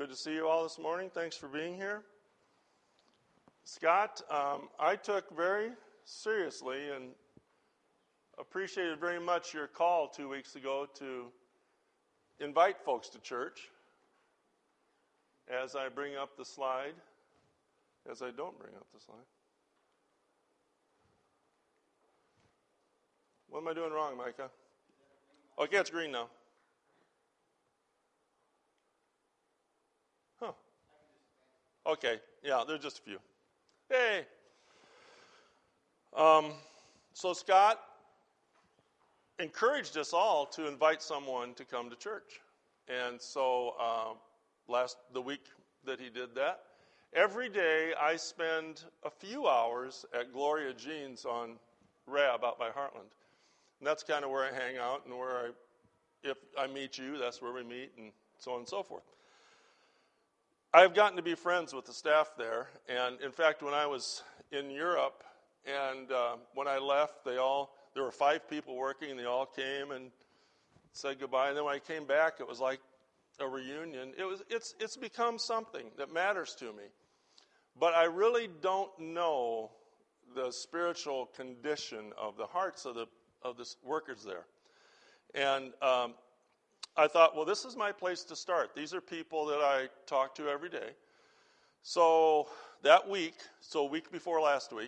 Good to see you all this morning. Thanks for being here. Scott, I took very seriously and appreciated very much your call 2 weeks ago to invite folks to church. As I bring up the slide, as I don't bring up the slide. What am I doing wrong, Micah? Okay, it's green now. Huh. Okay, yeah, there's just a few. Hey. So Scott encouraged us all to invite someone to come to church. And so the week that he did that, every day I spend a few hours at Gloria Jean's on Rab out by Heartland. And that's kind of where I hang out and if I meet you, that's where we meet and so on and so forth. I've gotten to be friends with the staff there. And in fact, when I was in Europe and when I left, there were 5 people working and they all came and said goodbye. And then when I came back, it was like a reunion. It's become something that matters to me. But I really don't know the spiritual condition of the hearts of the workers there. And I thought, well, this is my place to start. These are people that I talk to every day. So that week, a week before last week,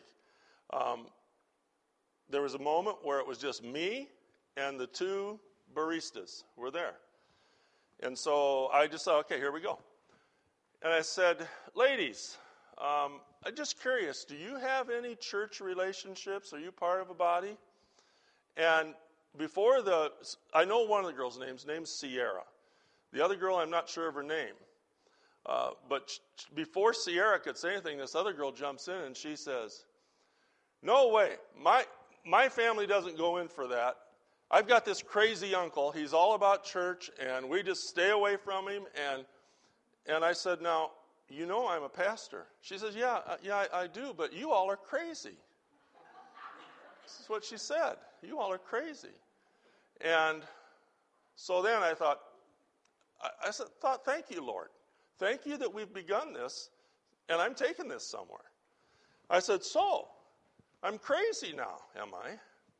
there was a moment where it was just me and the 2 baristas were there. And so I just thought, okay, here we go. And I said, ladies, I'm just curious, do you have any church relationships? Are you part of a body? And I know one of the girls' name's Sierra. The other girl, I'm not sure of her name. But before Sierra could say anything, this other girl jumps in and she says, no way, my family doesn't go in for that. I've got this crazy uncle. He's all about church, and we just stay away from him. And I said, now, you know I'm a pastor. She says, yeah, I do, but you all are crazy. This is what she said. You all are crazy. And so then I thought, thank you, Lord. Thank you that we've begun this, and I'm taking this somewhere. I said, so, I'm crazy now, am I?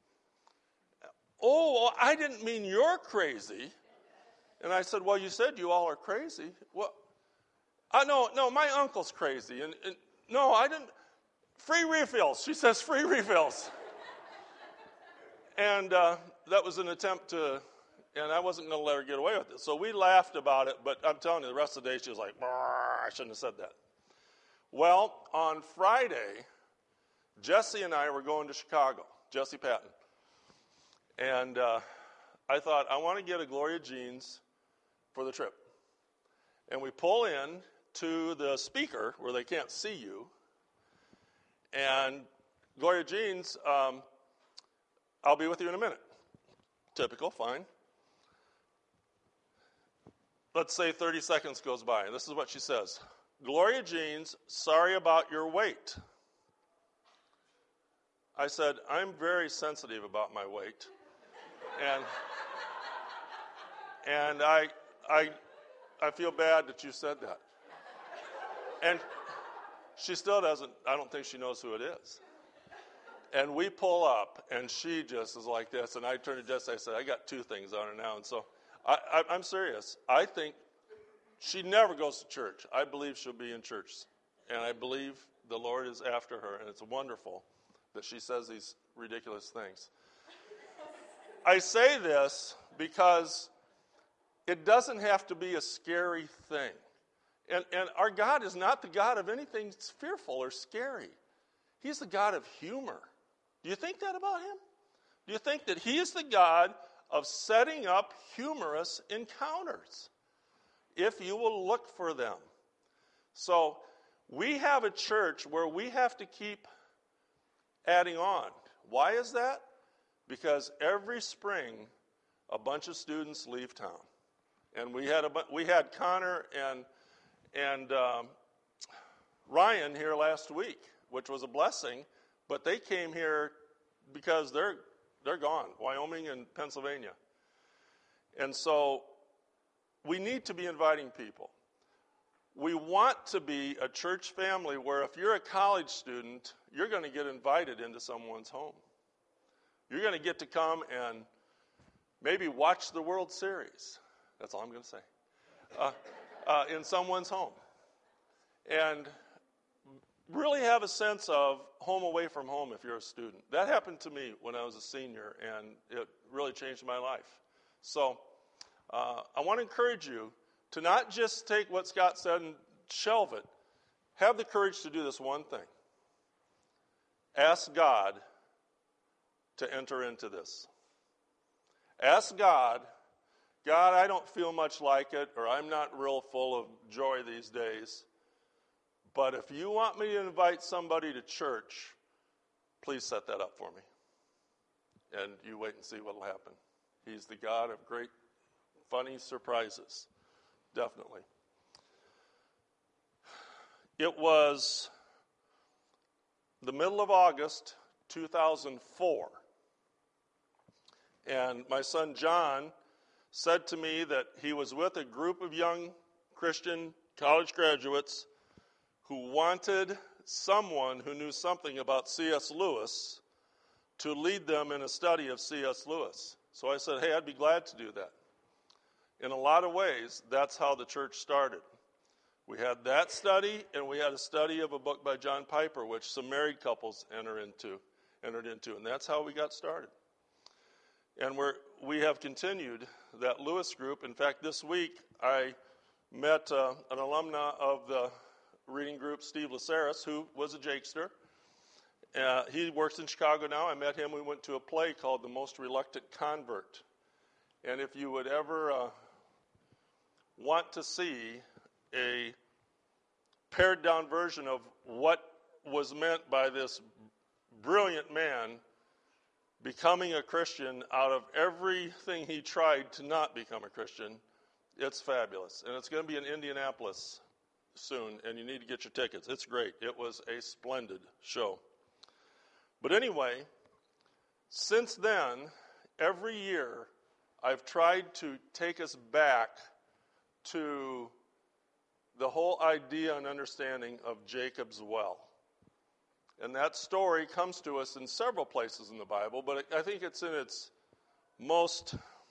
Oh, well, I didn't mean you're crazy. And I said, well, you said you all are crazy. Well, no, my uncle's crazy. And no, I didn't. Free refills. She says free refills. And that was an attempt and I wasn't going to let her get away with it. So we laughed about it, but I'm telling you, the rest of the day she was like, I shouldn't have said that. Well, on Friday, Jesse and I were going to Chicago, Jesse Patton. And I thought, I want to get a Gloria Jean's for the trip. And we pull in to the speaker where they can't see you. And Gloria Jean's, I'll be with you in a minute. Typical, fine. Let's say 30 seconds goes by. And this is what she says. Gloria Jean's, sorry about your weight. I said, I'm very sensitive about my weight. And I feel bad that you said that. And she still doesn't, I don't think she knows who it is. And we pull up, and she just is like this. And I turned to Jess, I said, I got 2 things on her now. And so I'm serious. I think she never goes to church. I believe she'll be in church. And I believe the Lord is after her. And it's wonderful that she says these ridiculous things. I say this because it doesn't have to be a scary thing. And our God is not the God of anything fearful or scary. He's the God of humor. Do you think that about him? Do you think that he is the God of setting up humorous encounters if you will look for them? So we have a church where we have to keep adding on. Why is that? Because every spring, a bunch of students leave town. And we had Connor and Ryan here last week, which was a blessing, but they came here because they're gone, Wyoming and Pennsylvania. And so we need to be inviting people. we want to be a church family where if you're a college student, you're going to get invited into someone's home. You're going to get to come and maybe watch the World Series. That's all I'm going to say. In someone's home. And really have a sense of home away from home if you're a student. That happened to me when I was a senior, and it really changed my life. So I want to encourage you to not just take what Scott said and shelve it. Have the courage to do this one thing. Ask God to enter into this. Ask God, God, I don't feel much like it, or I'm not real full of joy these days. But if you want me to invite somebody to church, please set that up for me. And you wait and see what will happen. He's the God of great, funny surprises. Definitely. It was the middle of August 2004. And my son John said to me that he was with a group of young Christian college graduates who wanted someone who knew something about C.S. Lewis to lead them in a study of C.S. Lewis. So I said, hey, I'd be glad to do that. In a lot of ways, that's how the church started. We had that study, and we had a study of a book by John Piper, which some married couples entered into, and that's how we got started. And we have continued that Lewis group. In fact, this week I met an alumna of the reading group, Steve Laceris, who was a Jakester. He works in Chicago now. I met him. We went to a play called The Most Reluctant Convert. And if you would ever want to see a pared-down version of what was meant by this brilliant man becoming a Christian out of everything he tried to not become a Christian, it's fabulous. And it's going to be in Indianapolis soon, and you need to get your tickets. It's great. It was a splendid show. But anyway, since then, every year, I've tried to take us back to the whole idea and understanding of Jacob's well. And that story comes to us in several places in the Bible, but I think it's in its most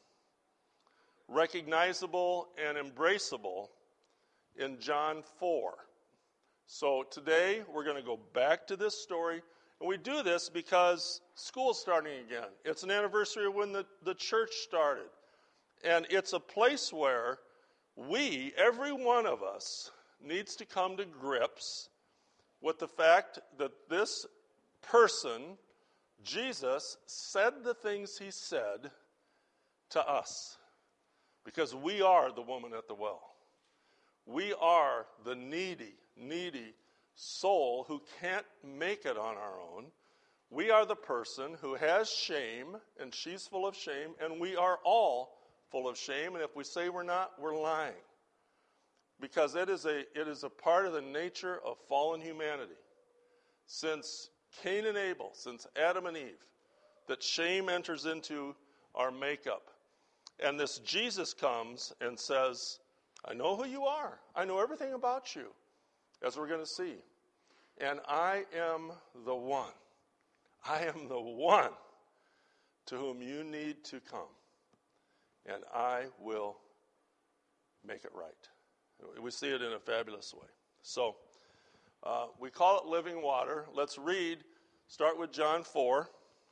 recognizable and embraceable in John 4. So today we're going to go back to this story, and we do this because school's starting again. It's an anniversary of when the church started, and it's a place where we, every one of us, needs to come to grips with the fact that this person, Jesus, said the things he said to us, because we are the woman at the well. We are the needy soul who can't make it on our own. We are the person who has shame, and she's full of shame, and we are all full of shame. And if we say we're not, we're lying. Because it is a part of the nature of fallen humanity. Since Cain and Abel, since Adam and Eve, that shame enters into our makeup. And this Jesus comes and says, I know who you are. I know everything about you, as we're going to see. And I am the one. I am the one to whom you need to come. And I will make it right. We see it in a fabulous way. So, we call it living water. Let's read, start with John 4.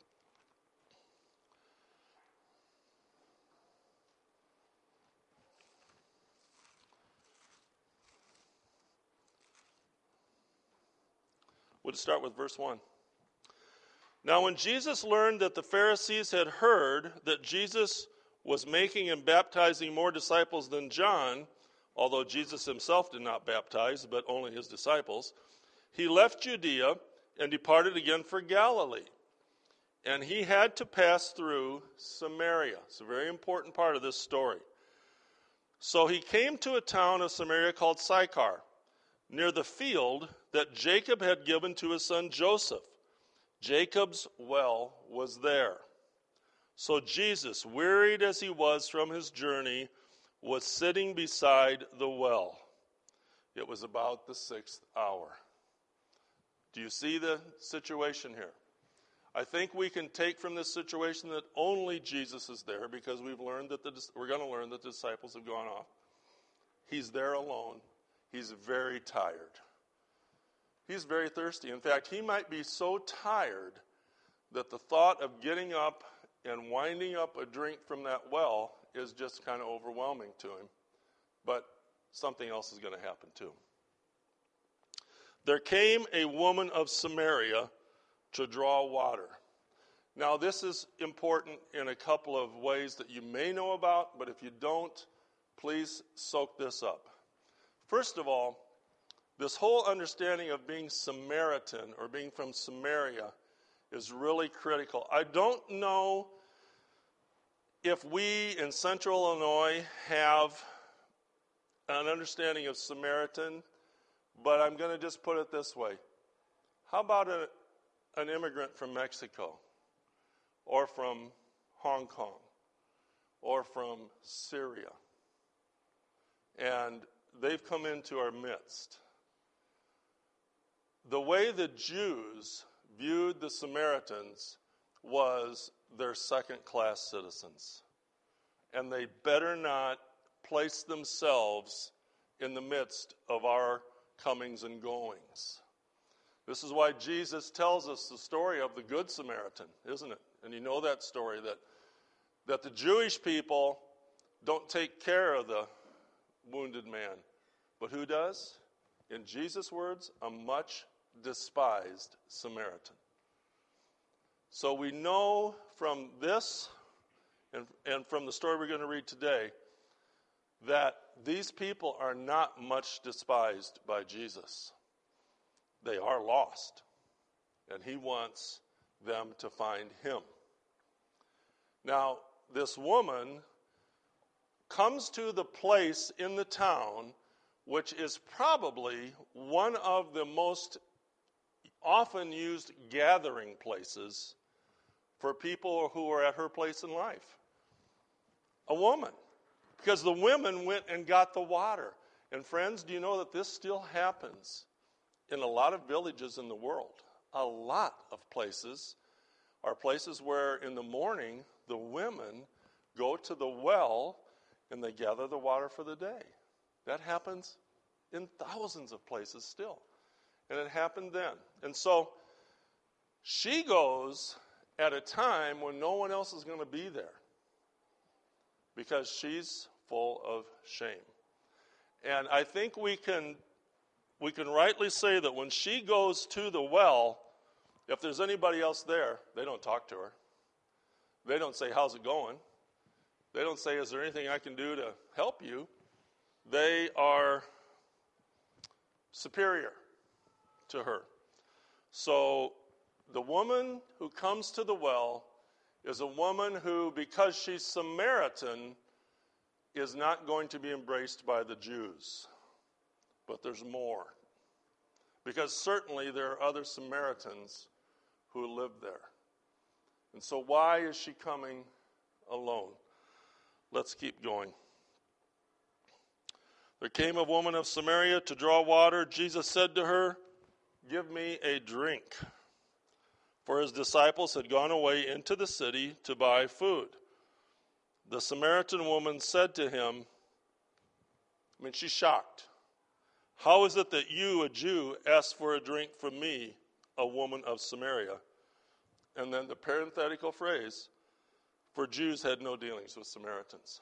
We'll start with verse 1. Now when Jesus learned that the Pharisees had heard that Jesus was making and baptizing more disciples than John, although Jesus himself did not baptize, but only his disciples, he left Judea and departed again for Galilee. And he had to pass through Samaria. It's a very important part of this story. So he came to a town of Samaria called Sychar, near the field that Jacob had given to his son Joseph. Jacob's well was there. So Jesus, wearied as he was from his journey, was sitting beside the well. It was about the 6th hour. Do you see the situation here? I think we can take from this situation that only Jesus is there, because we're going to learn that the disciples have gone off. He's there alone. He's very tired. He's very thirsty. In fact, he might be so tired that the thought of getting up and winding up a drink from that well is just kind of overwhelming to him. But something else is going to happen too. There came a woman of Samaria to draw water. Now, this is important in a couple of ways that you may know about, but if you don't, please soak this up. First of all, this whole understanding of being Samaritan or being from Samaria is really critical. I don't know if we in Central Illinois have an understanding of Samaritan, but I'm going to just put it this way. How about an immigrant from Mexico, or from Hong Kong, or from Syria? And they've come into our midst. The way the Jews viewed the Samaritans was they're second-class citizens. And they better not place themselves in the midst of our comings and goings. This is why Jesus tells us the story of the Good Samaritan, isn't it? And you know that story, that the Jewish people don't take care of the wounded man. But who does? In Jesus' words, a much despised Samaritan. So we know from this and from the story we're going to read today that these people are not much despised by Jesus. They are lost, and he wants them to find him. Now, this woman comes to the place in the town which is probably one of the most often used gathering places for people who are at her place in life. A woman. Because the women went and got the water. And friends, do you know that this still happens in a lot of villages in the world? A lot of places are places where in the morning the women go to the well and they gather the water for the day. That happens in thousands of places still. And it happened then. And so she goes at a time when no one else is going to be there, because she's full of shame. And I think we can rightly say that when she goes to the well, if there's anybody else there, they don't talk to her. They don't say, how's it going? They don't say, is there anything I can do to help you? They are superior to her. So the woman who comes to the well is a woman who, because she's Samaritan, is not going to be embraced by the Jews. But there's more. Because certainly there are other Samaritans who live there. And so why is she coming alone? Let's keep going. There came a woman of Samaria to draw water. Jesus said to her, give me a drink. For his disciples had gone away into the city to buy food. The Samaritan woman said to him, she's shocked. How is it that you, a Jew, ask for a drink from me, a woman of Samaria? And then the parenthetical phrase, for Jews had no dealings with Samaritans.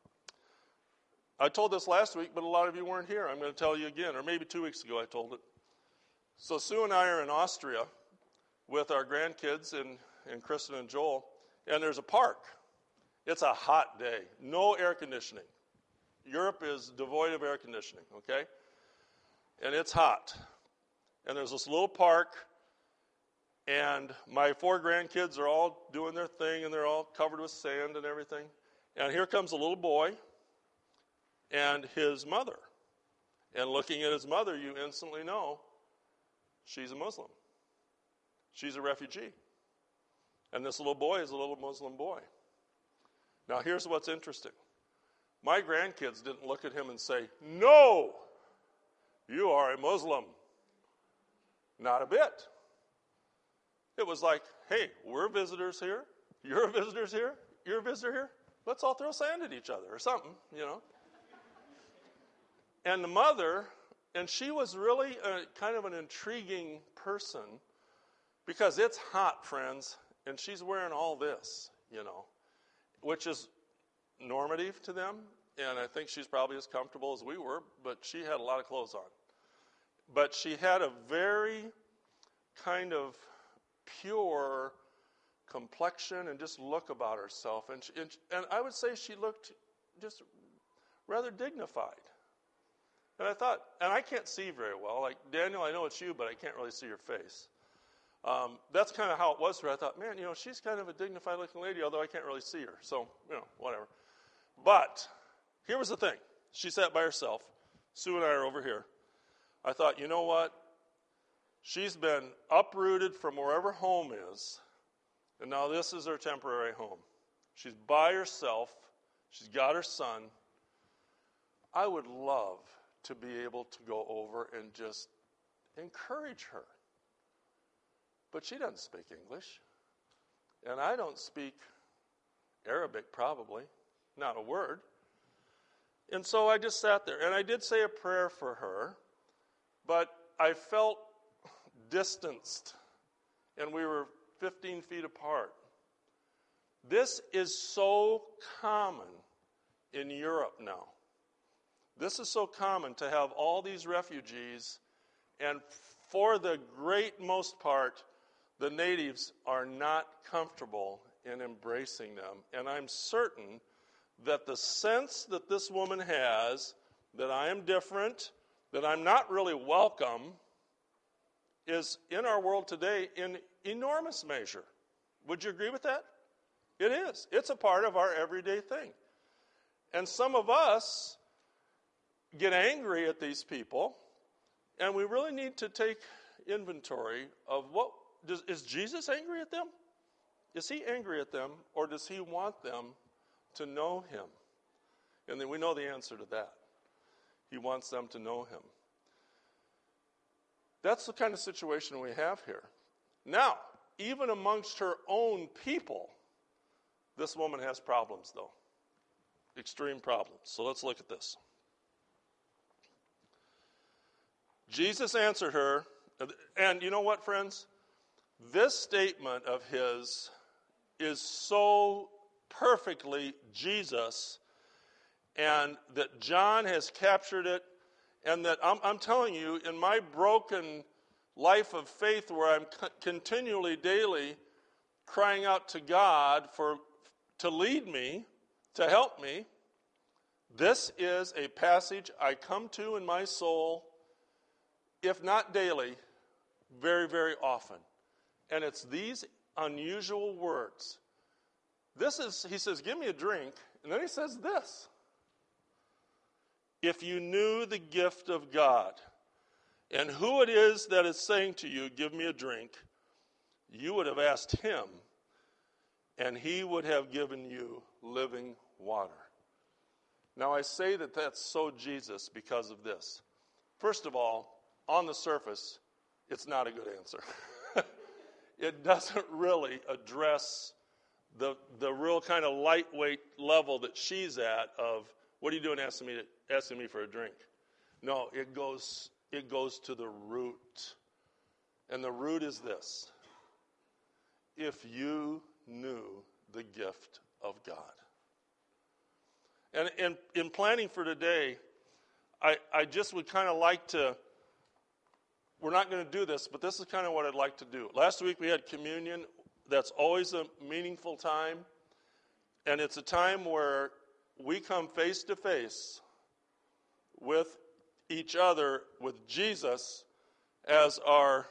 I told this last week, but a lot of you weren't here. I'm going to tell you again, or maybe 2 weeks ago I told it. So Sue and I are in Austria with our grandkids and Kristen and Joel, and there's a park. It's a hot day, no air conditioning. Europe is devoid of air conditioning, okay? And it's hot. And there's this little park, and my 4 grandkids are all doing their thing, and they're all covered with sand and everything. And here comes a little boy and his mother. And looking at his mother, you instantly know she's a Muslim. She's a refugee. And this little boy is a little Muslim boy. Now, here's what's interesting. My grandkids didn't look at him and say, no, You are a Muslim. Not a bit. It was like, hey, we're visitors here. You're visitors here. You're a visitor here. Let's all throw sand at each other or something, And the mother, and she was really kind of an intriguing person because it's hot, friends, and she's wearing all this, which is normative to them. And I think she's probably as comfortable as we were, but she had a lot of clothes on. But she had a very kind of pure complexion and just look about herself. And I would say she looked just rather dignified. And I thought, and I can't see very well. Like, Daniel, I know it's you, but I can't really see your face. That's kind of how it was for her. I thought, man, she's kind of a dignified-looking lady, although I can't really see her. So, whatever. But here was the thing. She sat by herself. Sue and I are over here. I thought, you know what? She's been uprooted from wherever home is, and now this is her temporary home. She's by herself. She's got her son. I would love to be able to go over and just encourage her. But she doesn't speak English, and I don't speak Arabic probably, not a word. And so I just sat there, and I did say a prayer for her, but I felt distanced, and we were 15 feet apart. This is so common in Europe now. This is so common to have all these refugees, and for the great most part, the natives are not comfortable in embracing them. And I'm certain that the sense that this woman has, that I am different, that I'm not really welcome, is in our world today in enormous measure. Would you agree with that? It is. It's a part of our everyday thing. And some of us get angry at these people, and we really need to take inventory of is Jesus angry at them? Is he angry at them, or does he want them to know him? And then we know the answer to that. He wants them to know him. That's the kind of situation we have here. Now, even amongst her own people, this woman has problems, though. Extreme problems. So let's look at this. Jesus answered her, and you know what, friends? This statement of his is so perfectly Jesus, and that John has captured it, and that I'm telling you, in my broken life of faith where I'm continually, daily crying out to God to lead me, to help me, this is a passage I come to in my soul, if not daily, very, very often. And it's these unusual words. He says, give me a drink, and then he says this. If you knew the gift of God and who it is that is saying to you, give me a drink, you would have asked him, and he would have given you living water. Now, I say that that's so Jesus because of this. First of all, on the surface, it's not a good answer. It doesn't really address the real kind of lightweight level that she's at of, what are you doing asking me for a drink? No, it goes to the root. And the root is this. If you knew the gift of God. And in planning for today, I just would kind of like to, we're not going to do this, but this is kind of what I'd like to do. Last week we had communion. That's always a meaningful time. And it's a time where we come face to face with each other, with Jesus as our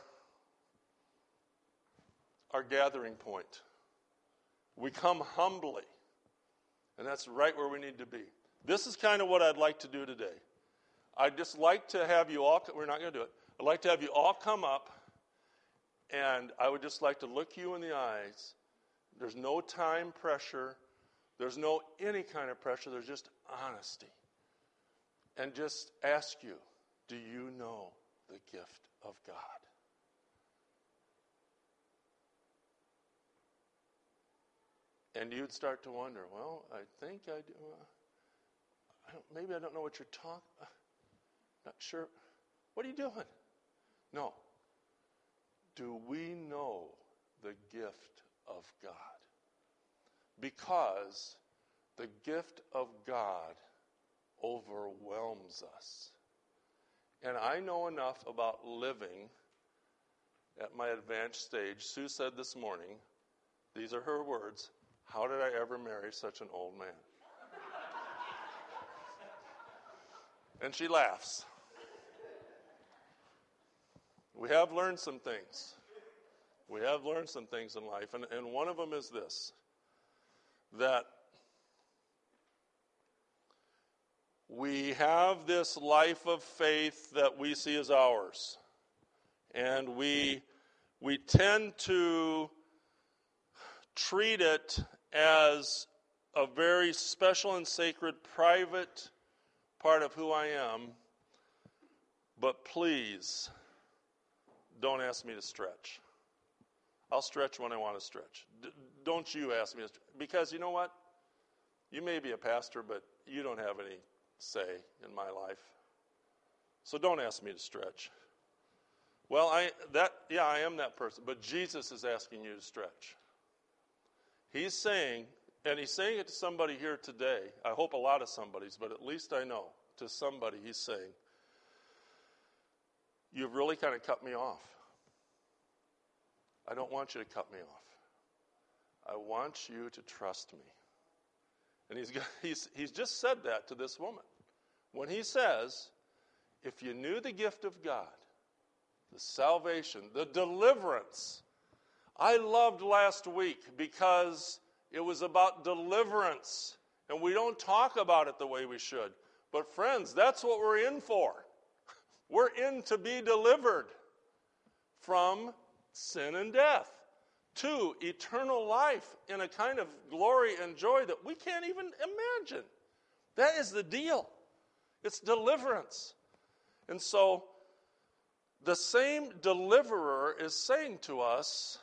gathering point. We come humbly, and that's right where we need to be. This is kind of what I'd like to do today. I'd just like to have you all, we're not going to do it, I'd like to have you all come up, and I would just like to look you in the eyes. There's no time pressure. There's no any kind of pressure. There's just honesty. And just ask you, Do you know the gift of God? And you'd start to wonder, well, I think I do. Maybe I don't know what you're talking about. Not sure. What are you doing? No. Do we know the gift of God? Because the gift of God overwhelms us. And I know enough about living at my advanced stage. Sue said this morning, these are her words, how did I ever marry such an old man? And she laughs. We have learned some things. We have learned some things in life. And one of them is this, that we have this life of faith that we see as ours. And we tend to treat it as a very special and sacred, private part of who I am. But please, don't ask me to stretch. I'll stretch when I want to stretch. Don't you ask me to stretch. Because you know what? You may be a pastor, but you don't have any say in my life. So don't ask me to stretch. Well, I am that person. But Jesus is asking you to stretch. He's saying, and he's saying it to somebody here today. I hope a lot of somebody's, but at least I know to somebody he's saying, you've really kind of cut me off. I don't want you to cut me off. I want you to trust me. And he's just said that to this woman. When he says, if you knew the gift of God, the salvation, the deliverance. I loved last week because it was about deliverance. And we don't talk about it the way we should. But friends, that's what we're in for. We're in to be delivered from sin and death to eternal life in a kind of glory and joy that we can't even imagine. That is the deal. It's deliverance. And so the same deliverer is saying to us,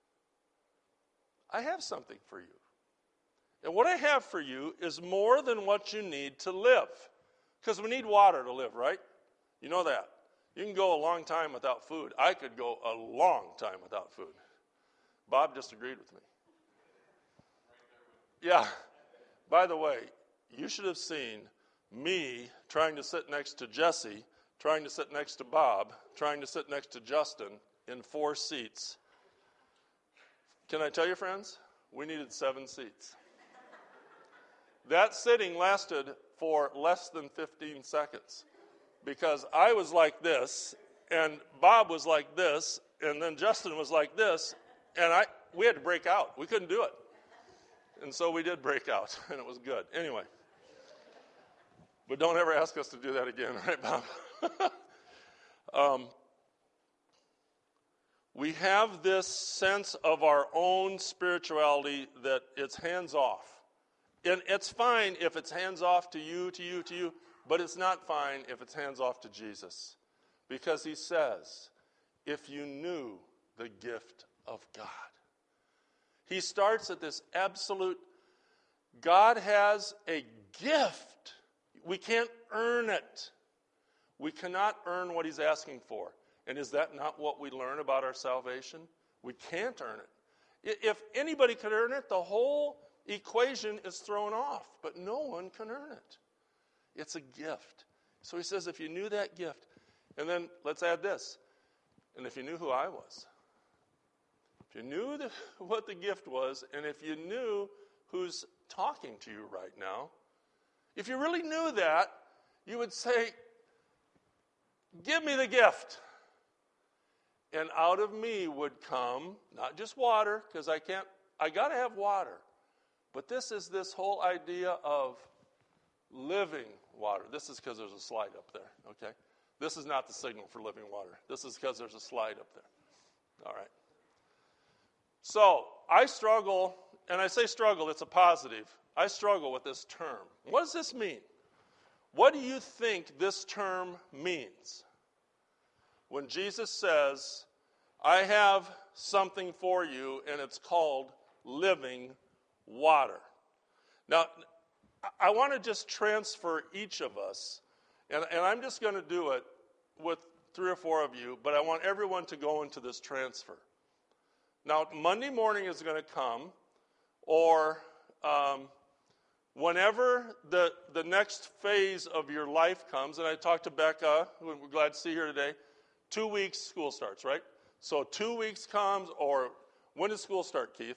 I have something for you. And what I have for you is more than what you need to live. Because we need water to live, right? You know that. You can go a long time without food. I could go a long time without food. Bob just agreed with me. Yeah. By the way, you should have seen me trying to sit next to Jesse, trying to sit next to Bob, trying to sit next to Justin in 4 seats. Can I tell you, friends? We needed 7 seats. That sitting lasted for less than 15 seconds because I was like this, and Bob was like this, and then Justin was like this, and we had to break out. We couldn't do it. And so we did break out, and it was good. Anyway. But don't ever ask us to do that again, right, Bob? We have this sense of our own spirituality that it's hands off. And it's fine if it's hands off to you, but it's not fine if it's hands off to Jesus. Because he says, if you knew the gift of God. He starts at this absolute, God has a gift. We can't earn it. We cannot earn what he's asking for. And is that not what we learn about our salvation? We can't earn it. If anybody could earn it, the whole equation is thrown off. But no one can earn it. It's a gift. So he says, if you knew that gift, and then let's add this, and if you knew who I was, if you knew what the gift was, and if you knew who's talking to you right now, if you really knew that, you would say, give me the gift. And out of me would come, not just water, because I got to have water. But this is this whole idea of living water. This is because there's a slide up there, okay? This is not the signal for living water. This is because there's a slide up there. All right. So, I struggle, and I say struggle, it's a positive. I struggle with this term. What does this mean? What do you think this term means? When Jesus says, I have something for you, and it's called living water. Now, I want to just transfer each of us, and I'm just going to do it with 3 or 4 of you, but I want everyone to go into this transfer. Now, Monday morning is going to come, or whenever the next phase of your life comes, and I talked to Becca, who we're glad to see here today, 2 weeks school starts, right? So 2 weeks comes, or when does school start, Keith?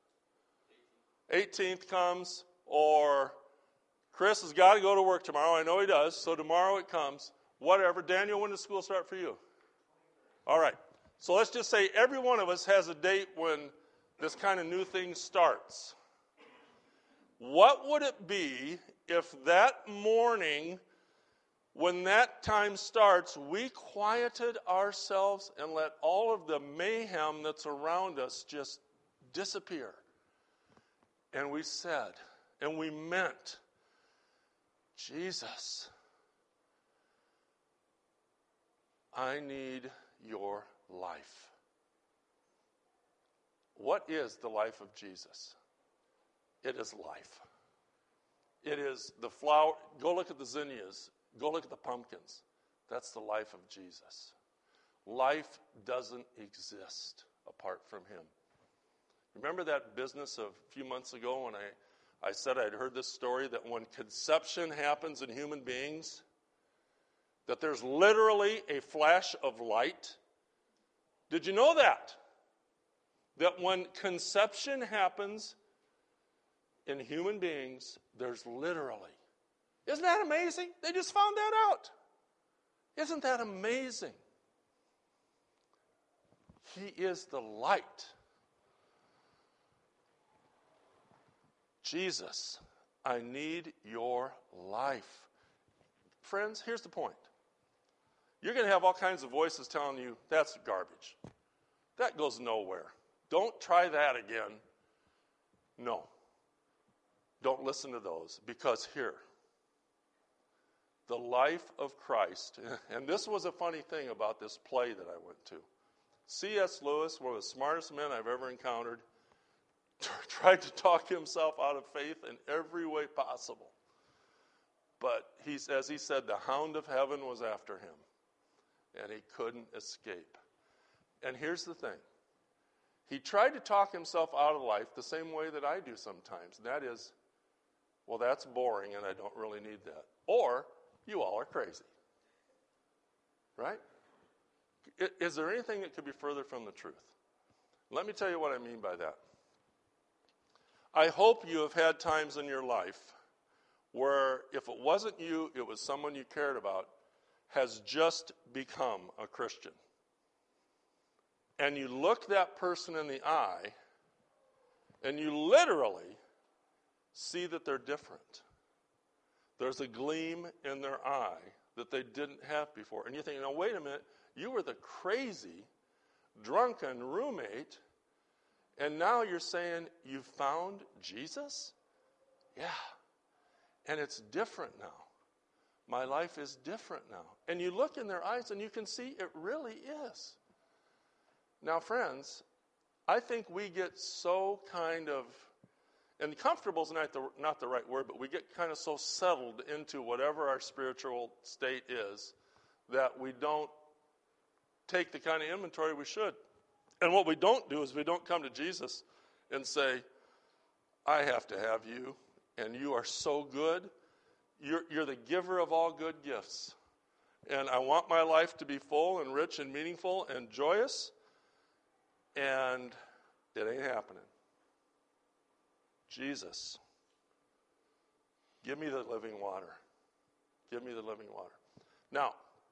18th comes, or Chris has got to go to work tomorrow. I know he does, so tomorrow it comes. Whatever. Daniel, when does school start for you? All right. So let's just say every one of us has a date when this kind of new thing starts. What would it be if that morning, when that time starts, we quieted ourselves and let all of the mayhem that's around us just disappear? And we said, and we meant, Jesus, I need your life. What is the life of Jesus? It is life. It is the flower. Go look at the zinnias. Go look at the pumpkins. That's the life of Jesus. Life doesn't exist apart from him. Remember that business of a few months ago when I said I'd heard this story that when conception happens in human beings, that there's literally a flash of light? Did you know that? That when conception happens in human beings, there's literally. Isn't that amazing? They just found that out. Isn't that amazing? He is the light. Jesus, I need your life. Friends, here's the point. You're going to have all kinds of voices telling you, that's garbage. That goes nowhere. Don't try that again. No. Don't listen to those, because here, the life of Christ, and this was a funny thing about this play that I went to. C.S. Lewis, one of the smartest men I've ever encountered, tried to talk himself out of faith in every way possible. But as he said, the hound of heaven was after him, and he couldn't escape. And here's the thing. He tried to talk himself out of life the same way that I do sometimes. And that is, well, that's boring, and I don't really need that. Or, you all are crazy. Right? Is there anything that could be further from the truth? Let me tell you what I mean by that. I hope you have had times in your life where if it wasn't you, it was someone you cared about, has just become a Christian. And you look that person in the eye, and you literally see that they're different. There's a gleam in their eye that they didn't have before. And you think, now wait a minute, you were the crazy, drunken roommate, and now you're saying you found Jesus? Yeah. And it's different now. My life is different now. And you look in their eyes and you can see it really is. Now, friends, I think we get so kind of, and comfortable is not the right word, but we get kind of so settled into whatever our spiritual state is that we don't take the kind of inventory we should. And what we don't do is we don't come to Jesus and say, I have to have you, and you are so good. You're the giver of all good gifts. And I want my life to be full and rich and meaningful and joyous, and it ain't happening. Jesus, give me the living water. Give me the living water. Now,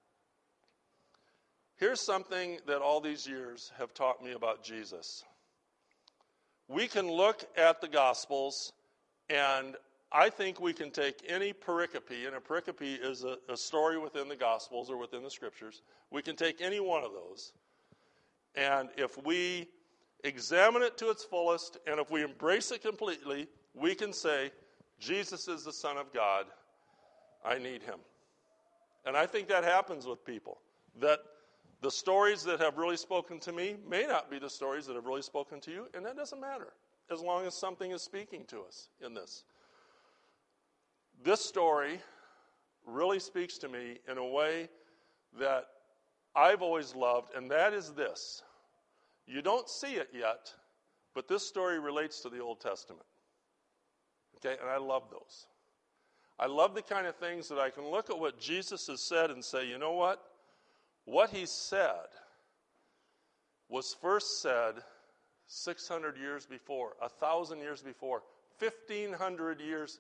here's something that all these years have taught me about Jesus. We can look at the Gospels, and I think we can take any pericope, and a pericope is a story within the Gospels or within the Scriptures. We can take any one of those, and if we examine it to its fullest, and if we embrace it completely, we can say, Jesus is the Son of God. I need him. And I think that happens with people. That the stories that have really spoken to me may not be the stories that have really spoken to you, and that doesn't matter, as long as something is speaking to us in this. This story really speaks to me in a way that I've always loved, and that is this. You don't see it yet, but this story relates to the Old Testament. Okay, and I love those. I love the kind of things that I can look at what Jesus has said and say, you know what? What he said was first said 600 years before, 1,000 years before, 1,500 years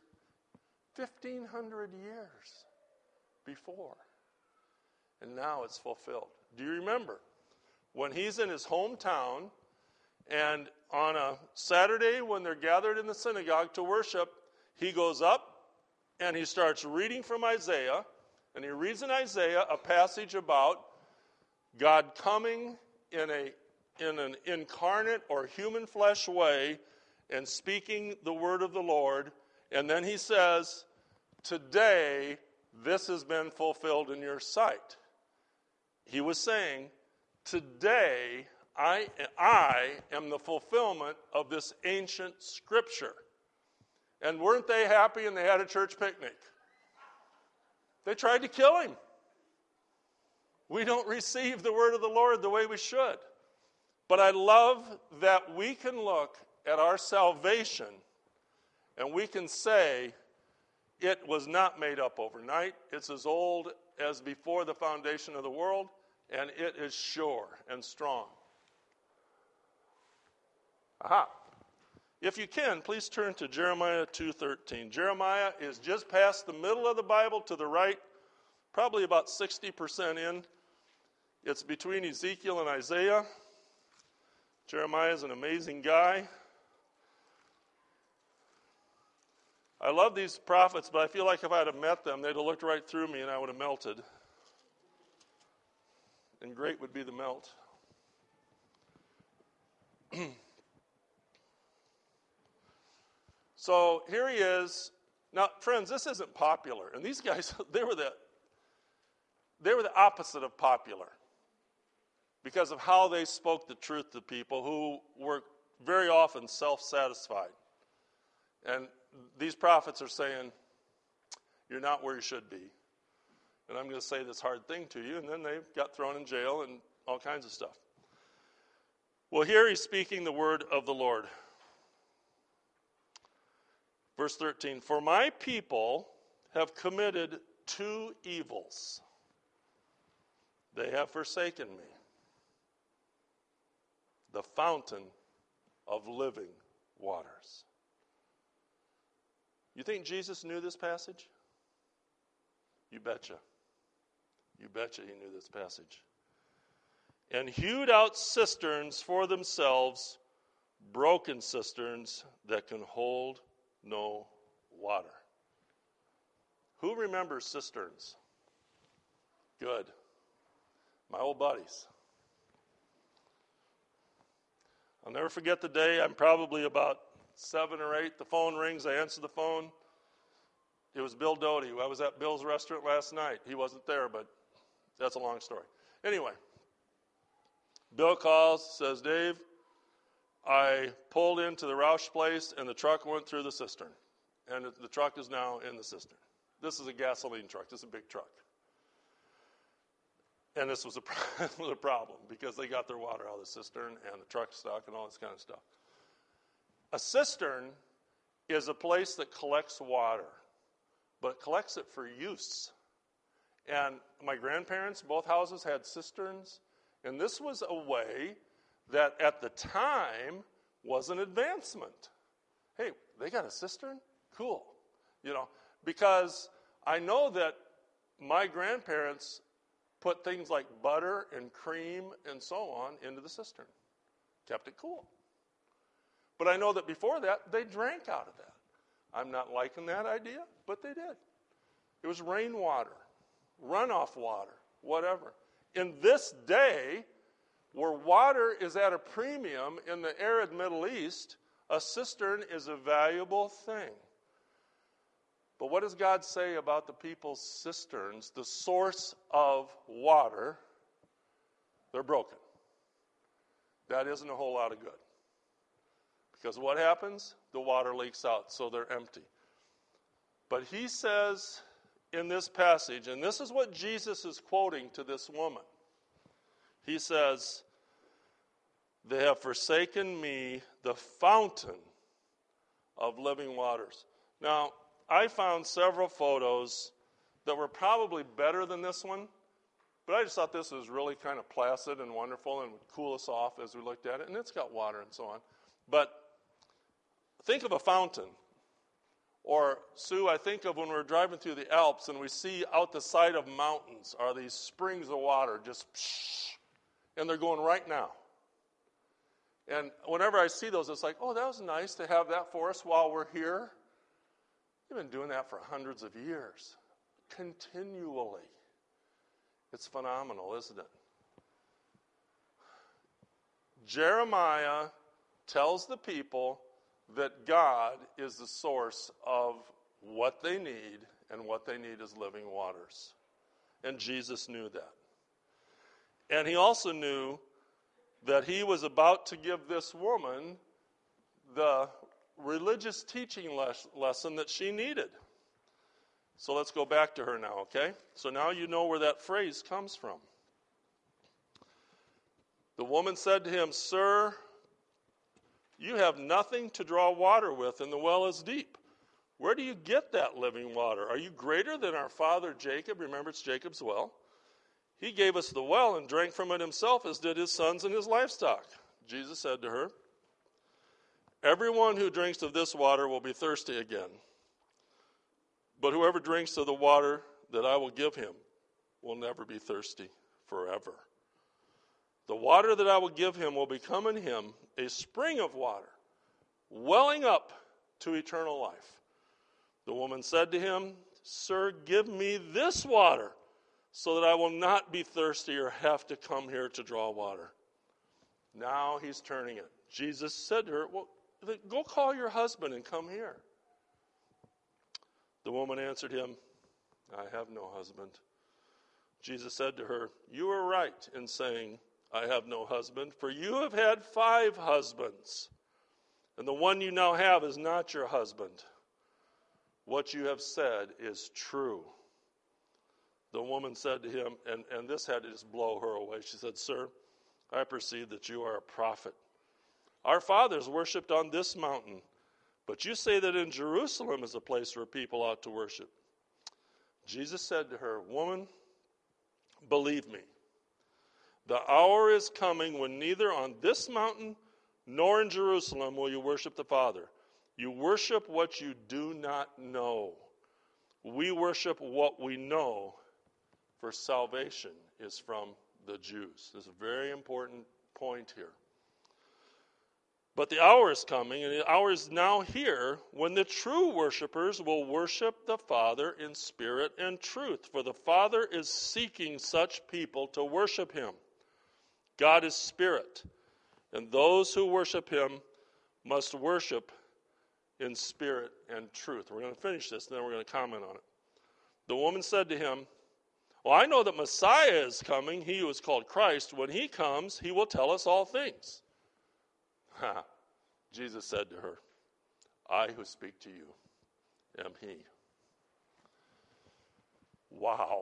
before. And now it's fulfilled. Do you remember when he's in his hometown and on a Saturday when they're gathered in the synagogue to worship, he goes up and he starts reading from Isaiah, and he reads in Isaiah a passage about God coming in an incarnate or human flesh way and speaking the word of the Lord. And then he says, today this has been fulfilled in your sight. He was saying, today I am the fulfillment of this ancient scripture. And weren't they happy and they had a church picnic? They tried to kill him. We don't receive the word of the Lord the way we should. But I love that we can look at our salvation and we can say it was not made up overnight. It's as old as before the foundation of the world, and it is sure and strong. Aha. If you can, please turn to Jeremiah 2:13. Jeremiah is just past the middle of the Bible to the right, probably about 60% in. It's between Ezekiel and Isaiah. Jeremiah is an amazing guy. I love these prophets, but I feel like if I had met them, they'd have looked right through me and I would have melted. And great would be the melt. So here he is. Now, friends, this isn't popular. And these guys, they were the opposite of popular because of how they spoke the truth to people who were very often self-satisfied. And these prophets are saying, you're not where you should be. And I'm going to say this hard thing to you. And then they got thrown in jail and all kinds of stuff. Well, here he's speaking the word of the Lord. Verse 13, for my people have committed two evils. They have forsaken me, the fountain of living waters. You think Jesus knew this passage? You betcha. You betcha he knew this passage. And hewed out cisterns for themselves, broken cisterns that can hold no water. Who remembers cisterns? Good. My old buddies. I'll never forget the day. I'm probably about 7 or 8. The phone rings. I answer the phone. It was Bill Doty. I was at Bill's restaurant last night. He wasn't there, but that's a long story. Anyway, Bill calls, says, Dave, I pulled into the Roush place, and the truck went through the cistern. And the truck is now in the cistern. This is a gasoline truck. This is a big truck. And this was a problem because they got their water out of the cistern and the truck stuck and all this kind of stuff. A cistern is a place that collects water, but it collects it for use. And my grandparents, both houses had cisterns, and this was a way that at the time was an advancement. Hey, they got a cistern? Cool. Because I know that my grandparents put things like butter and cream and so on into the cistern. Kept it cool. But I know that before that, they drank out of that. I'm not liking that idea, but they did. It was rainwater, runoff water, whatever. In this day, where water is at a premium in the arid Middle East, a cistern is a valuable thing. But what does God say about the people's cisterns, the source of water? They're broken. That isn't a whole lot of good. Because what happens? The water leaks out, so they're empty. But he says in this passage, and this is what Jesus is quoting to this woman. He says, they have forsaken me, the fountain of living waters. Now, I found several photos that were probably better than this one, but I just thought this was really kind of placid and wonderful and would cool us off as we looked at it, and it's got water and so on. But think of a fountain. Or, Sue, I think of when we're driving through the Alps and we see out the side of mountains are these springs of water just, and they're going right now. And whenever I see those, it's like, oh, that was nice to have that for us while we're here. We've been doing that for hundreds of years, continually. It's phenomenal, isn't it? Jeremiah tells the people that God is the source of what they need, and what they need is living waters. And Jesus knew that. And he also knew that he was about to give this woman the religious teaching lesson that she needed. So let's go back to her now, okay? So now you know where that phrase comes from. The woman said to him, "Sir, you have nothing to draw water with, and the well is deep. Where do you get that living water? Are you greater than our father Jacob?" Remember, it's Jacob's well. "He gave us the well and drank from it himself, as did his sons and his livestock." Jesus said to her, "Everyone who drinks of this water will be thirsty again. But whoever drinks of the water that I will give him will never be thirsty forever. The water that I will give him will become in him a spring of water, welling up to eternal life." The woman said to him, "Sir, give me this water, so that I will not be thirsty or have to come here to draw water." Now he's turning it. Jesus said to her, "Well, go call your husband and come here." The woman answered him, "I have no husband." Jesus said to her, "You are right in saying, 'I have no husband,' for you have had 5 husbands, and the one you now have is not your husband. What you have said is true." The woman said to him, and this had to just blow her away. She said, "Sir, I perceive that you are a prophet. Our fathers worshipped on this mountain, but you say that in Jerusalem is a place where people ought to worship." Jesus said to her, "Woman, believe me, the hour is coming when neither on this mountain nor in Jerusalem will you worship the Father. You worship what you do not know. We worship what we know, for salvation is from the Jews." This is a very important point here. "But the hour is coming, and the hour is now here, when the true worshipers will worship the Father in spirit and truth. For the Father is seeking such people to worship him. God is spirit, and those who worship him must worship in spirit and truth." We're going to finish this, and then we're going to comment on it. The woman said to him, "Well, I know that Messiah is coming, he who is called Christ. When he comes, he will tell us all things." Jesus said to her, "I who speak to you am he." Wow.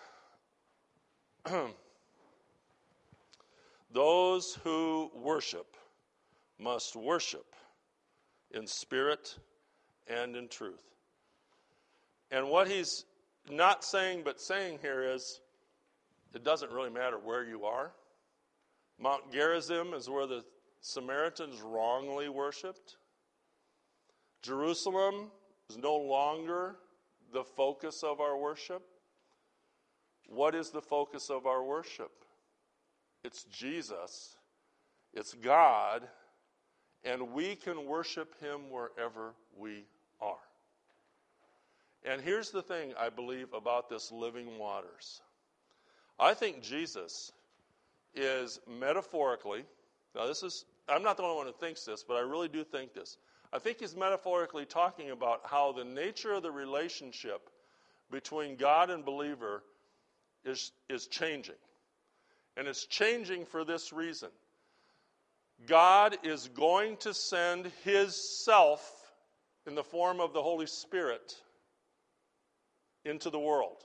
Those who worship must worship in spirit and in truth. And what he's not saying but saying here is, it doesn't really matter where you are. Mount Gerizim is where the Samaritans wrongly worshipped. Jerusalem is no longer the focus of our worship. What is the focus of our worship? It's Jesus. It's God. And we can worship him wherever we are. And here's the thing I believe about this living waters. I think Jesus is metaphorically, now I'm not the only one who thinks this, but I really do think this. I think he's metaphorically talking about how the nature of the relationship between God and believer is changing. And it's changing for this reason. God is going to send his self in the form of the Holy Spirit into the world.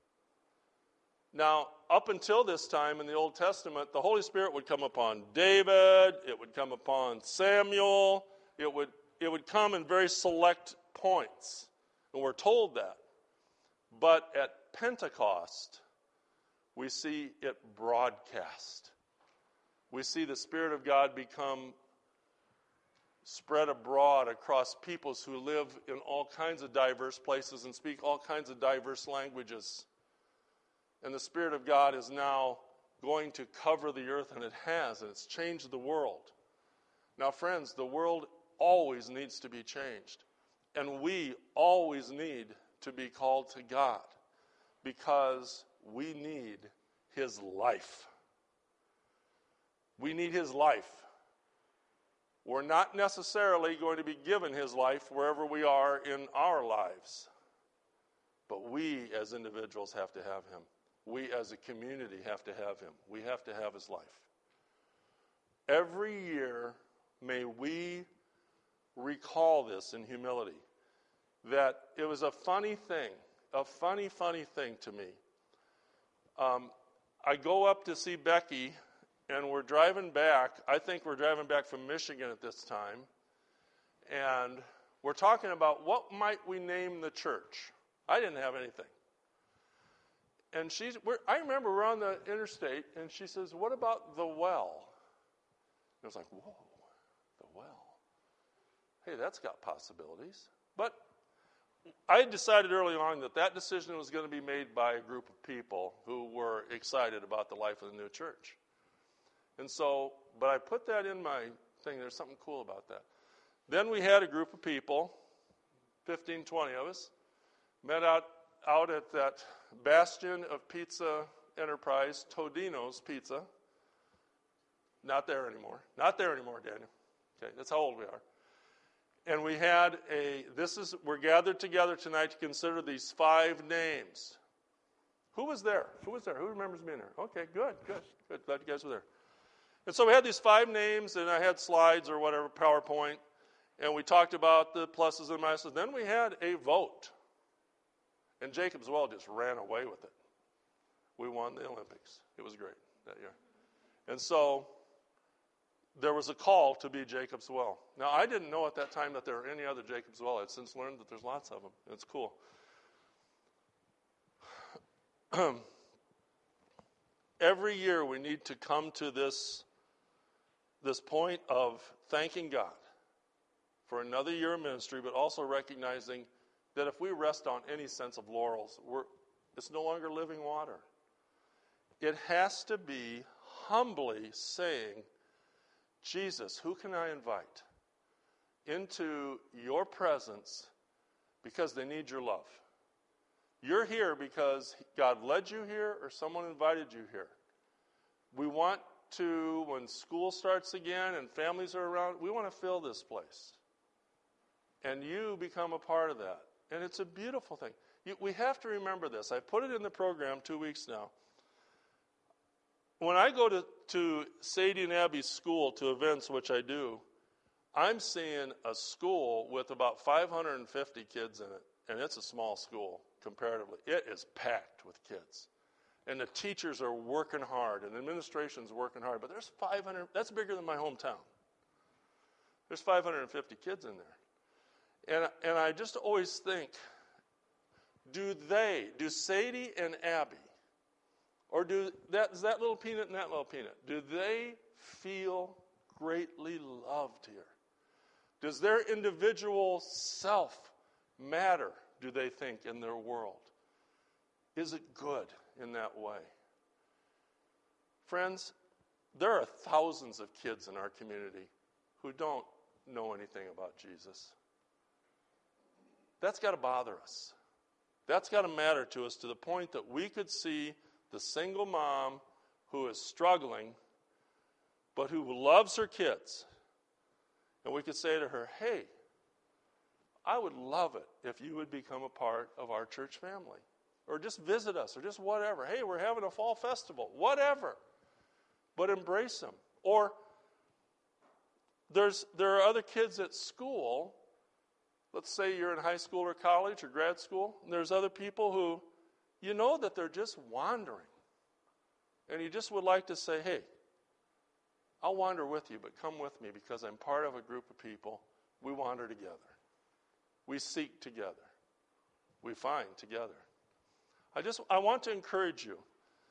Now, up until this time in the Old Testament, the Holy Spirit would come upon David, it would come upon Samuel, it would come in very select points. And we're told that. But at Pentecost, we see it broadcast. We see the Spirit of God become spread abroad across peoples who live in all kinds of diverse places and speak all kinds of diverse languages. And the Spirit of God is now going to cover the earth, and it has, and it's changed the world. Now, friends, the world always needs to be changed. And we always need to be called to God because we need his life. We need his life. We're not necessarily going to be given his life wherever we are in our lives. But we as individuals have to have him. We as a community have to have him. We have to have his life. Every year, may we recall this in humility, that it was a funny thing to me. I go up to see Becky, and we're driving back. I think we're driving back from Michigan at this time, and we're talking about what might we name the church. I didn't have anything. And I remember we're on the interstate, and she says, "What about the well?" And I was like, "Whoa, the well. Hey, that's got possibilities." But I had decided early on that decision was going to be made by a group of people who were excited about the life of the new church. And so, but I put that in my thing. There's something cool about that. Then we had a group of people, 15, 20 of us, met out at that bastion of pizza enterprise, Todino's Pizza. Not there anymore. Not there anymore, Daniel. Okay, that's how old we are. And we had we're gathered together tonight to consider these 5 names. Who was there? Who remembers being there? Okay, good. Glad you guys were there. And so we had these 5 names, and I had slides or whatever, PowerPoint, and we talked about the pluses and minuses. Then we had a vote. And Jacob's Well just ran away with it. We won the Olympics. It was great that year. And so there was a call to be Jacob's Well. Now, I didn't know at that time that there were any other Jacob's Well. I've since learned that there's lots of them. It's cool. Every year we need to come to this point of thanking God for another year of ministry, but also recognizing that if we rest on any sense of laurels, it's no longer living water. It has to be humbly saying, "Jesus, who can I invite into your presence because they need your love? You're here because God led you here or someone invited you here. We want to, when school starts again and families are around, we want to fill this place. And you become a part of that. And it's a beautiful thing. We have to remember this. I put it in the program 2 weeks now. When I go to Sadie and Abby's school to events, which I do, I'm seeing a school with about 550 kids in it. And it's a small school comparatively. It is packed with kids. And the teachers are working hard, and the administration's working hard. But there's 500, that's bigger than my hometown. There's 550 kids in there. And I just always think, do Sadie and Abby, or does that little peanut and that little peanut, do they feel greatly loved here? Does their individual self matter, do they think, in their world? Is it good in that way? Friends, there are thousands of kids in our community who don't know anything about Jesus. That's got to bother us. That's got to matter to us to the point that we could see the single mom who is struggling, but who loves her kids. And we could say to her, "Hey, I would love it if you would become a part of our church family. Or just visit us, or just whatever. Hey, we're having a fall festival. Whatever. But embrace them. Or there are other kids at school. Let's say you're in high school or college or grad school. And there's other people who, you know that they're just wandering. And you just would like to say, hey, I'll wander with you, but come with me because I'm part of a group of people. We wander together. We seek together. We find together. I want to encourage you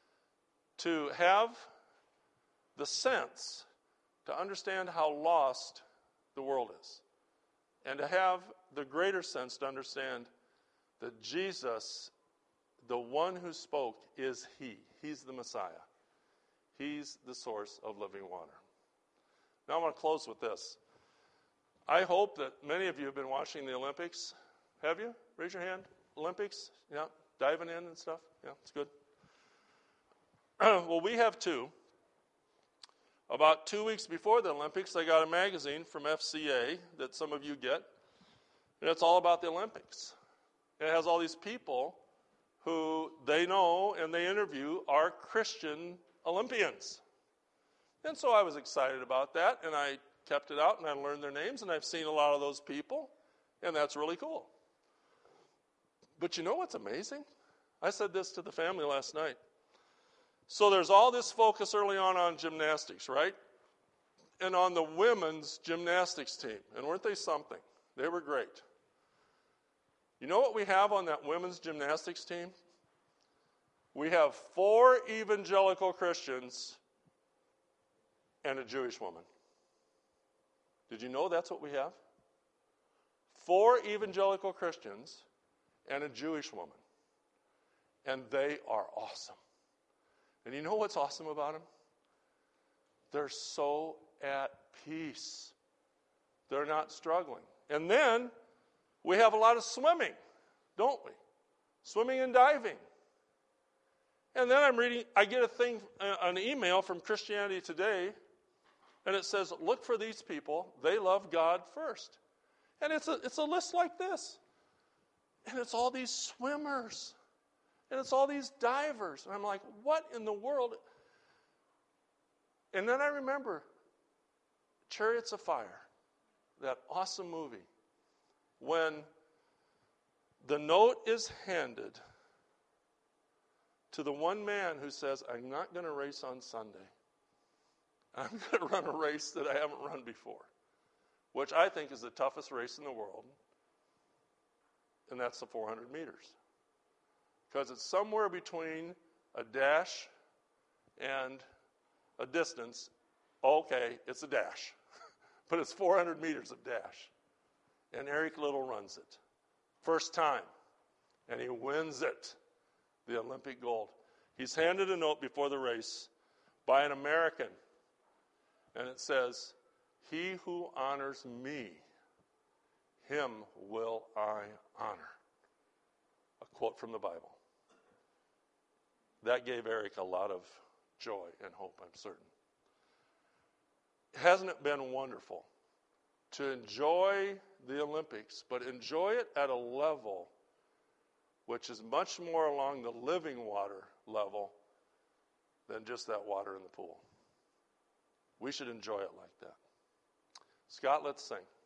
to have the sense to understand how lost the world is. And to have the greater sense to understand that Jesus, the one who spoke, is He. He's the Messiah. He's the source of living water. Now I want to close with this. I hope that many of you have been watching the Olympics. Have you? Raise your hand. Olympics? Yeah. Diving in and stuff? Yeah, it's good. Well, we have too. About 2 weeks before the Olympics, I got a magazine from FCA that some of you get. And it's all about the Olympics. And it has all these people who they know and they interview are Christian Olympians. And so I was excited about that, and I kept it out, and I learned their names, and I've seen a lot of those people, and that's really cool. But you know what's amazing? I said this to the family last night. So there's all this focus early on gymnastics, right? And on the women's gymnastics team. And weren't they something? They were great. You know what we have on that women's gymnastics team? We have 4 evangelical Christians and a Jewish woman. Did you know that's what we have? 4 evangelical Christians and a Jewish woman. And they are awesome. And you know what's awesome about them? They're so at peace. They're not struggling. And then we have a lot of swimming, don't we? Swimming and diving. And then I get an email from Christianity Today, and it says, look for these people. They love God first. And it's a list like this. And it's all these swimmers. And it's all these divers. And I'm like, what in the world? And then I remember Chariots of Fire, that awesome movie, when the note is handed to the one man who says, I'm not going to race on Sunday. I'm going to run a race that I haven't run before, which I think is the toughest race in the world, and that's the 400 meters. Because it's somewhere between a dash and a distance. Okay, it's a dash. But it's 400 meters of dash. And Eric Little runs it. First time. And he wins it. The Olympic gold. He's handed a note before the race by an American. And it says, he who honors me, him will I honor. A quote from the Bible. That gave Eric a lot of joy and hope, I'm certain. Hasn't it been wonderful to enjoy the Olympics, but enjoy it at a level which is much more along the living water level than just that water in the pool? We should enjoy it like that. Scott, let's sing.